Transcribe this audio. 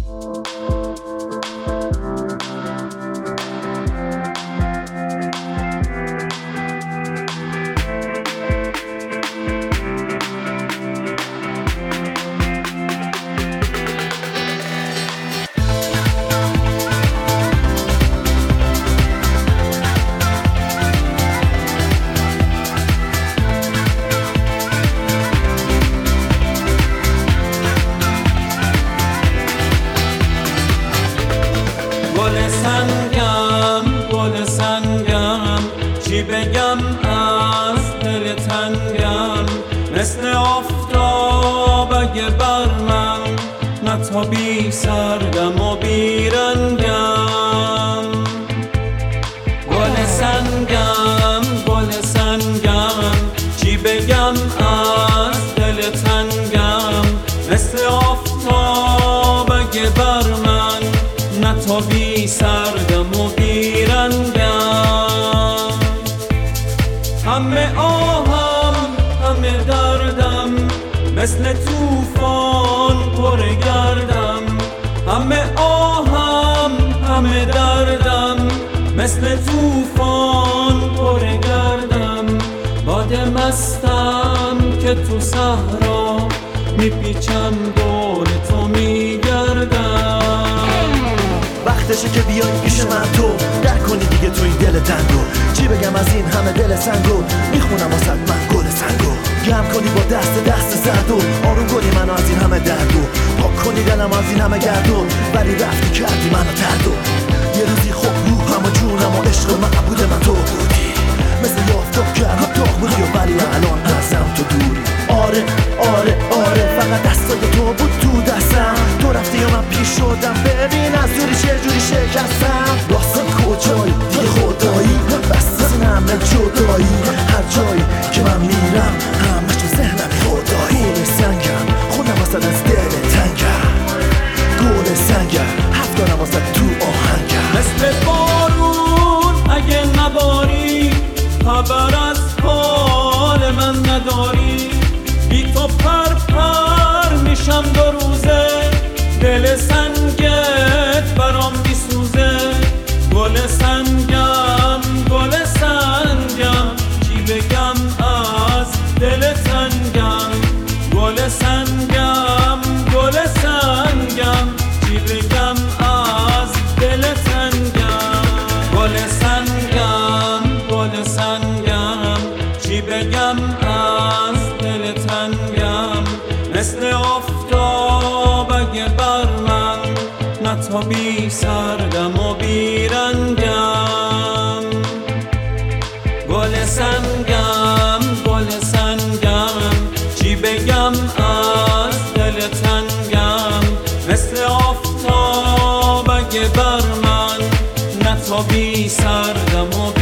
گل سنگم چی بگم از دل تنگم، مثل آفتاب اگه بر من نتابی سردم و بیرنگم. گل سنگم چی بگم از دل تنگم، مثل آفتاب اگه بر من نتابی سردم و بیرنگم. همه آهم همه دردم، مثل توفان پر گردم. همه آهم همه دردم، مثل توفان پر گردم. باد مستم که تو صحرا میپیچم دور تو میگردم. وقتشه که بیای پیش من تو در کنی دیگه تو این دل تنگو. چی بگم از این همه دل سنگو، میخونم واسه من گل سنگو. گرم کنی با دست زردو، آروم کنی منو از این همه دردو. پاک کنی دلم از این همه گردون، ولی رفتی کردی منو تردو. یه روزی خوب روحم و جونم و عشق معبود من تو بودی، مثل یافتاب گرم داغ بودی و ولی الان ازم تو دوری. آره آره آره فقط دستای تو بود تو دستم. تو رفتی و من پیش شدم، ببین از دوری چه جوری شکستم. راستم کجایی دیگه خدایی، بس از این همه جدایی. هر جایی که من میرم همش تو ذهنم خدایی. گل سنگم خونم واسه از دل تنگم. گل سنگم هفت دارم واسه تو آهنگم. مثل بارون اگه نباری، خبر از حال من نداری. بی تو پر پر میشم دو روزه، دل سنگت برام میسوزه. گل سنگم چی بگم از دل تنگم. گل سنگم چی بگم از دل تنگم. گل سنگم چی بگم از دل تنگم، مثل آفتاب اگه بر من نتابی سردم و بیرنگم. گل سنگم چی بگم از دل تنگم، مثل آفتاب اگه بر من نتابی سردم و